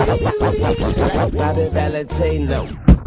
Bobby Valentino。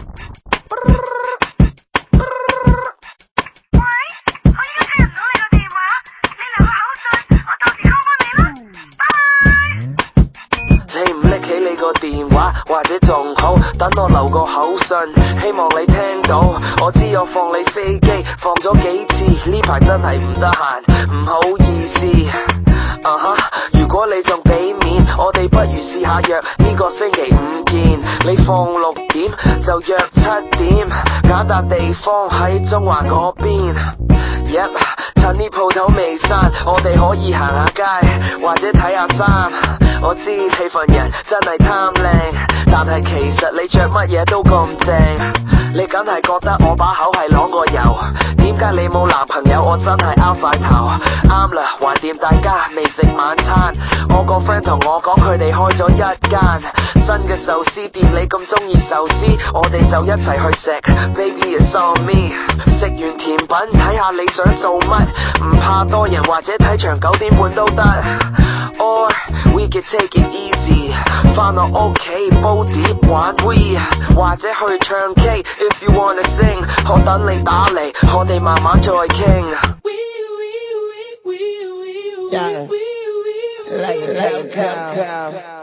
電話或者仲好，等我留個口信，希望你聽到。我知我放你飛機，放咗幾次，呢排真係唔得閒，唔好意思。如果你仲俾面，我哋不如試下約呢個星期五見。你放6點就約7點，揀笪地方喺中環嗰邊。趁呢鋪頭未閂，我哋可以行下街，或者睇下衫。我知你份人真係貪靚，但係其實你着乜嘢都咁正。你梗係覺得我把口係啷個油，點解你冇男朋友？我真係拗晒頭。啱啦，橫掂大家未食晚餐，我個 friend 同我講佢哋開咗一間新嘅壽司店，你咁中意壽司，我哋就一齊去食。Baby it's on me， 食完甜品睇下你想做乜，唔怕多人或者睇場9點半都得。Or we can take it easy， 返落屋企煲碟玩 Wii， 或者去唱 K。If you wanna sing， 我等你打嚟，我哋慢慢再傾。Yeah， like a cow。